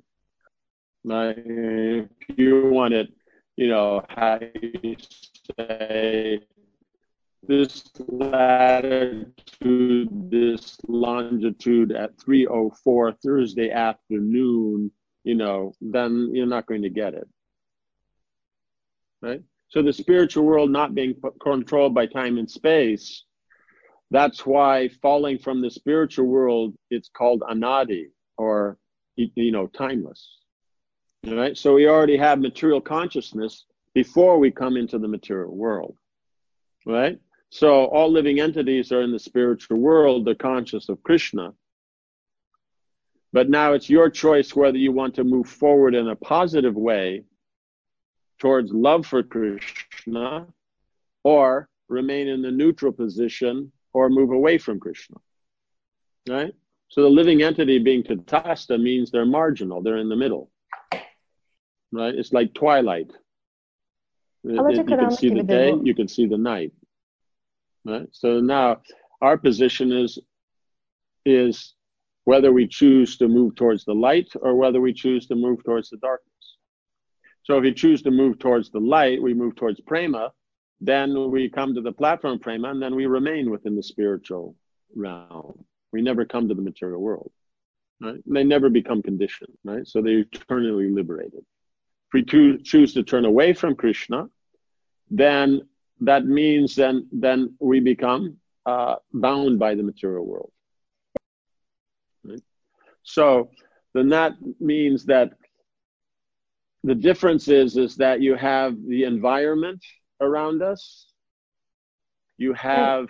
If you want it, how you say, this latitude, this longitude at 3:04 Thursday afternoon, then you're not going to get it. Right? So the spiritual world not being controlled by time and space, that's why falling from the spiritual world, it's called anadi, or, timeless. All right? So we already have material consciousness before we come into the material world. Right? So all living entities are in the spiritual world, they're conscious of Krishna. But now it's your choice whether you want to move forward in a positive way towards love for Krishna, or remain in the neutral position, or move away from Krishna. Right? So the living entity being Tatastha means they're marginal, they're in the middle. Right? It's like twilight. You can see the day, you can see the night. Right? So now our position is whether we choose to move towards the light or whether we choose to move towards the darkness. So if you choose to move towards the light, we move towards prema, then we come to the platform prema, and then we remain within the spiritual realm. We never come to the material world. Right? They never become conditioned. Right? So they're eternally liberated. If we choose to turn away from Krishna, then that means then we become bound by the material world. Right? So then that means that the difference is that you have the environment around us, you have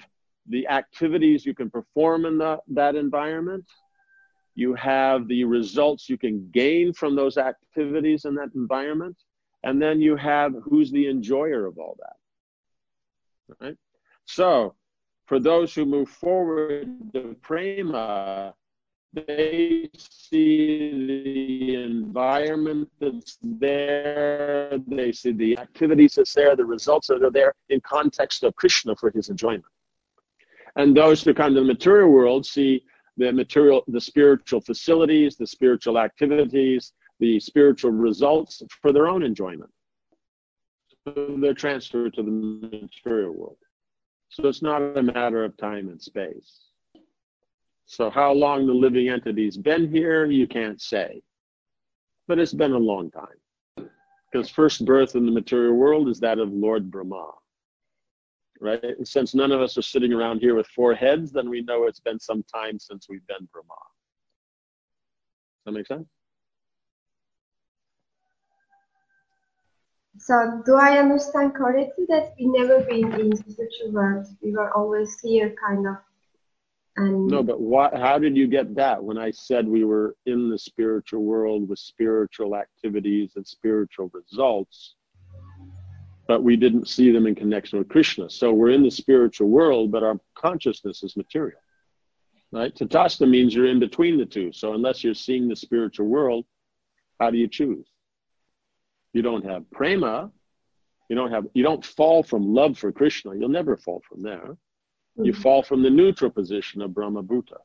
the activities you can perform in that environment. You have the results you can gain from those activities in that environment. And then you have who's the enjoyer of all that. Right? So for those who move forward to prema, they see the environment that's there, they see the activities that's there, the results that are there in context of Krishna for his enjoyment. And those who come to the material world see the spiritual facilities, the spiritual activities, the spiritual results for their own enjoyment. So they're transferred to the material world. So it's not a matter of time and space. So how long the living entity's been here, you can't say. But it's been a long time. Because first birth in the material world is that of Lord Brahma. Right? And since none of us are sitting around here with 4 heads, then we know it's been some time since we've been Brahma. Does that make sense? So do I understand correctly that we never been in the spiritual world? We were always here, kind of. And no, but how did you get that when I said we were in the spiritual world with spiritual activities and spiritual results, but we didn't see them in connection with Krishna? So we're in the spiritual world, but our consciousness is material. Right? Tatastha means you're in between the two. So unless you're seeing the spiritual world, how do you choose? You don't have prema. You don't fall from love for Krishna. You'll never fall from there. You fall from the neutral position of Brahma Bhuta.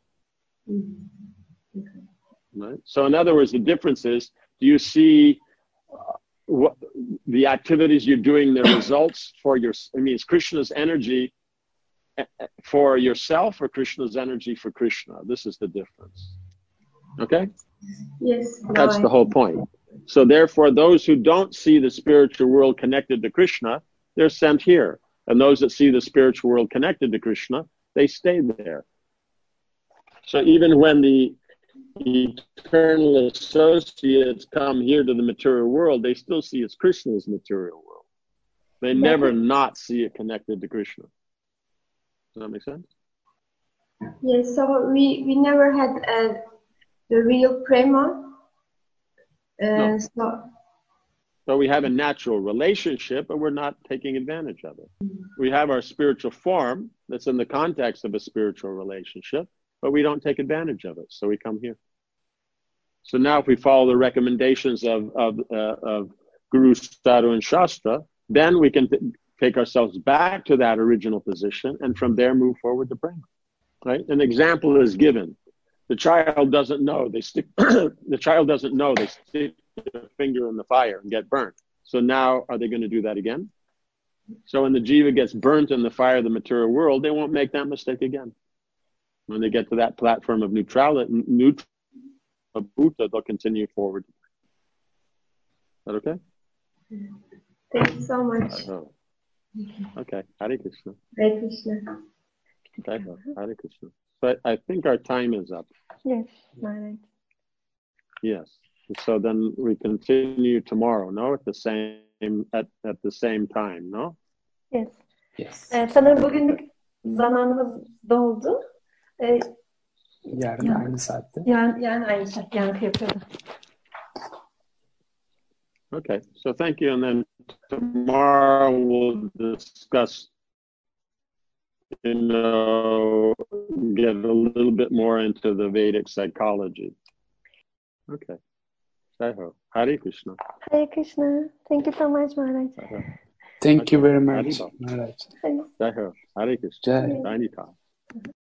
Right? So in other words, the difference is, do you see what the activities you're doing, the results for is Krishna's energy for yourself or Krishna's energy for Krishna? This is the difference. Okay? yes, That's the whole point. So therefore, those who don't see the spiritual world connected to Krishna, they're sent here. And those that see the spiritual world connected to Krishna, they stay there. So even when the eternal associates come here to the material world, they still see it's Krishna's material world. They never not see it connected to Krishna. Does that make sense? Yes, so we never had the real prema. No. So we have a natural relationship, but we're not taking advantage of it. We have our spiritual form that's in the context of a spiritual relationship, but we don't take advantage of it. So we come here. So now if we follow the recommendations of Guru, Sadhu, and Shastra, then we can take ourselves back to that original position and from there move forward to prema. Right? An example is given. The child doesn't know. They stick their finger in the fire and get burnt. So now, are they going to do that again? So when the jiva gets burnt in the fire of the material world, they won't make that mistake again. When they get to that platform of neutrality, of Bhuta, they'll continue forward. Is that okay? thank you so much. Okay. Hare Krishna. Hare Krishna. Hare Krishna. But I think our time is up. Yes, Maharaj. Yes. So then we continue tomorrow, no? At the same time, no? Yes. Yes. Sanırım bugünlük zamanımız doldu. Yarın aynı saatte. Yani aynı saat yankı yapıyordu. Okay. So thank you. And then tomorrow we'll discuss, get a little bit more into the Vedic psychology. Okay. Jai-ho. Hare Krishna. Hare Krishna. Thank you so much, Maharaj. Thank you very much, Maharaj. Jai-ho. Hare Krishna. Jai. Jai Nitya.